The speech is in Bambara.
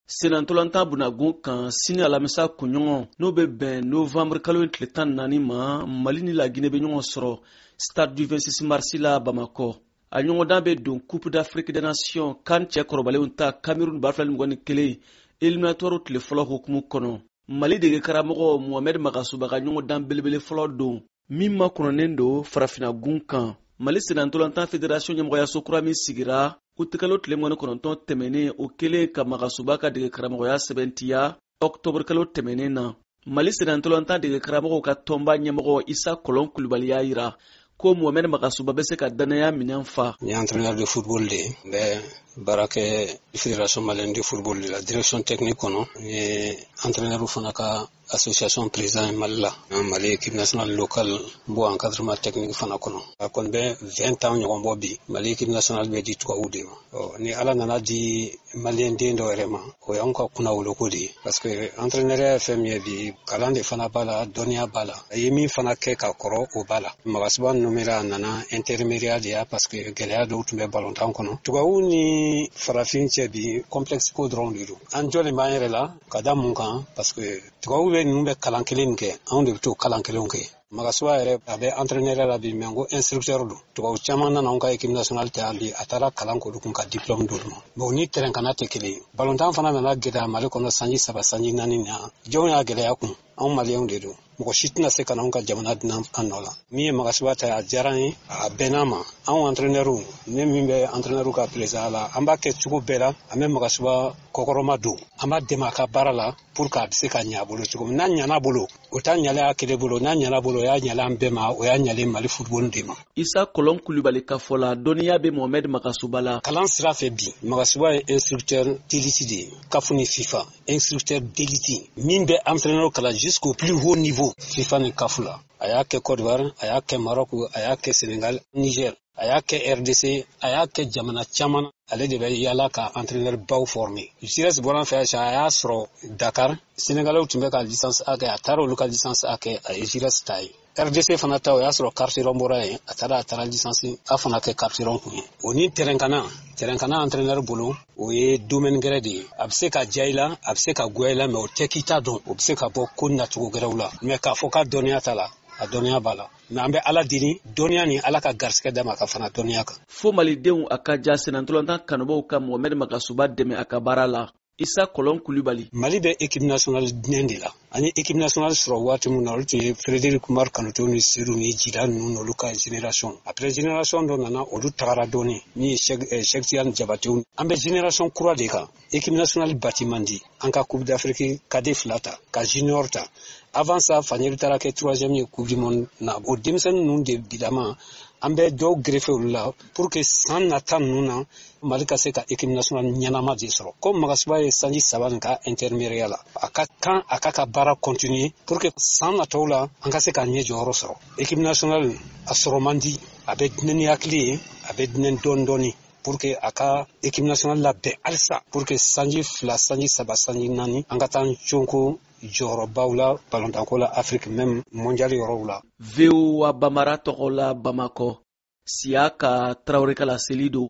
Senantolanta bunagun kan sini alamisa kunɲɔgɔn n'o bɛ bɛn novembre kalo tile 14 ma Mali ni la Guinée bɛ ɲɔgɔn sɔrɔ stade du 26 mars la Bamako. A ɲɔgɔndan bɛ don Coupe d'Afrique des Nations CAN cɛ kɔrɔbalenw ta Cameroun 2021 éliminatoire tile fɔlɔ hukumu kɔnɔ. Mali dege karamɔgɔ Mohamed Magasuba ka ɲɔgɔndan belebele fɔlɔ don min ma kɔnɔnen don farafina gun kan. Mali Senantolantan Fédération ɲɛmɔgɔyaso kura min sigira utikalo tile 19 tɛmɛnen o kelen ka Magasuba ka dege karamɔgɔya sɛbɛntiya octobre kalo tɛmɛnen na. Mali Senantolantan dege karamɔgɔw ka tɔnba ɲɛmɔgɔ Isa Kolon Kulibali y'a yira ko Mohamed Magasuba bɛ se ka danaya minɛn fa. Ni entraîneur de football de bɛ baara kɛ Fédération Malienne de football de la direction technique kɔnɔ, ni entraîneur fana ka association président Mali la, Mali équipe nationale locale bɔ encadrement technique fana kɔnɔ. A kɔni bɛ 20 ans ɲɔgɔn bɔ bi Mali équipe nationale bɛ di tubabu de ma. Ni ala nana di Malien den dɔ yɛrɛ ma, o y'anw ka kunna woloko de ye, parce que entraîneur ye fɛn min ye bi kalan de fana b'a la, dɔnniya b'a la, a ye min fana kɛ ka kɔrɔ o b'a la. Magasuba numera nana intermédiaire de ya parce que gɛlɛya dɔw tun bɛ ballontan kɔnɔ. Tubabu ni farafin cɛ bi complexe ko dɔrɔn de don. An jɔlen b'an yɛrɛ la ka da mun kan parce que tubabu bɛ ninnu bɛ kalan kelen kɛ, anw de bɛ to kalan kelenw kɛ. Magasuba yɛrɛ a bɛ entraîneur la bi mais ko instructeur don. Tubabu caman nana anw ka équipe nationale ta bi a taara kalan k'olu kun ka diplôme d'olu ma. Bon ni terrain kana tɛ kelen ye. Ballontan fana nana gɛlɛya Mali kɔnɔ sanji 3 sanji 4 na. Jɔnw y'a gɛlɛya kun. Anw Maliens de don. Mɔgɔ si tɛna se ka na anw ka jamana dinan an nɔ la. Min ye Magasuba ta a diyara an ye, a bɛnna ma. Anw entraîneur ne min bɛ entraîneur ka président la, an b'a kɛ cogo bɛɛ la, an bɛ Magasuba kɔkɔrɔma don. An b'a dɛmɛ a ka baara la pour que a bɛ se ka ɲɛ a bolo cogo min. N'a ɲɛna bolo, o t'a ɲɛlen a kelen bolo, n'a ɲɛna bolo o y'a ɲɛlen an bɛɛ ma, o y'a ɲɛlen Mali football de ma. Isa Kolon Kulibali ka fɔ la dɔnniya bɛ Mohamed Magasuba la. Kalan sira fɛ bi, Magasuba ye instructeur d'élite de ye, CAF ni FIFA, instructeur d'élite min bɛ entraîneur kalan jusqu'au plus haut niveau FIFA ni CAF la. A y'a kɛ Côte d'Ivoire, a y'a kɛ Maroc, a y'a kɛ Sénégal, Niger, a y'a kɛ RDC, a y'a kɛ jamana caman. Ale de bɛ yala ka entraîneur baw former. Sires bɔra fɛ a y'a sɔrɔ Dakar, Sénégalais tun bɛ ka licence A kɛ, a taara olu ka licence A kɛ, a ye Sires ta ye. RDC fana ta o y'a sɔrɔ Carteron bɔra yen, a taara licence A fana kɛ Carteron kun ye. O ni terrain kana entraîneur bolo, o ye domaine gɛrɛ de ye. A bɛ se ka diya i la, a bɛ se ka goya i la, mais o tɛ k'i ta dɔn. O bɛ se ka bɔ ko nacogo gɛrɛw la. Mais k'a fɔ ka dɔnniya t'a la, a dɔnniya b'a la. Mais an bɛ ala deli dɔnniya ni ala ka garisɛgɛ d'a ma ka fana dɔnniya kan. Fo malidenw a ka ja Senantolantan kanubaw ka Mohamed Magasuba dɛmɛ a ka baara la. Isa Kolon Kulibali. Mali bɛ équipe nationale diɲɛ de la. An ye équipe nationale sɔrɔ waati min na olu tun ye Frédéric Oumar Kanouté ni Seydou ni Djida ninnu n'olu ka génération. Après génération dɔ nana olu tagara dɔɔni min ye Cheikh Tidiane Diabaté. An bɛ génération kura de kan. Équipe nationale bâti man di. An ka Coupe d'Afrique cadet 2 ta, ka junior ta. Avant ça, Fanyeli taara kɛ 3e ye Coupe du Monde na. O denmisɛnnin ninnu de bilama an bɛ dɔw greffer olu la pour que san nata ninnu na Mali ka se ka équipe nationale ɲɛnama de sɔrɔ. Comme Magasuba ye sanji 3 nin ka intermédiaire la, a ka kan a ka baara continuer pour que san nataw la an ka se ka ɲɛ jɔyɔrɔ sɔrɔ. Équipe nationale a sɔrɔ man di, a bɛ dinɛ ni hakili ye, a bɛ dinɛ dɔɔni pour que a ka équipe nationale labɛn halisa pour que sanji 2 sanji 3 sanji 4 an ka taa conko jɔyɔrɔbaw la ballontanko la Afrique même mondial yɔrɔw la. VOA Bamara tɔgɔ la Bamako. Siaka Traoré Kala Selido.